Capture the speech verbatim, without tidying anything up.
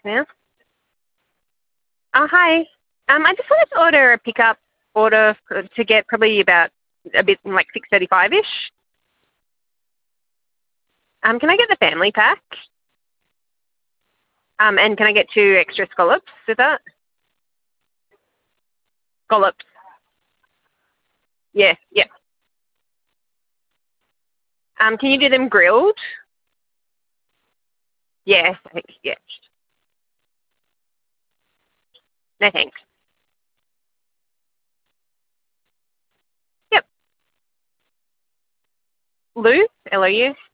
now. Oh, hi. Um, I just wanted to order a pickup order to get probably about a bit like six thirty-five-ish. Um, can I get the family pack? Um, and can I get two extra scallops with that? Scallops. Yeah, yeah. Um, can you do them grilled? Yeah, thanks, yeah. No, thanks. Yep. Lou? L O U?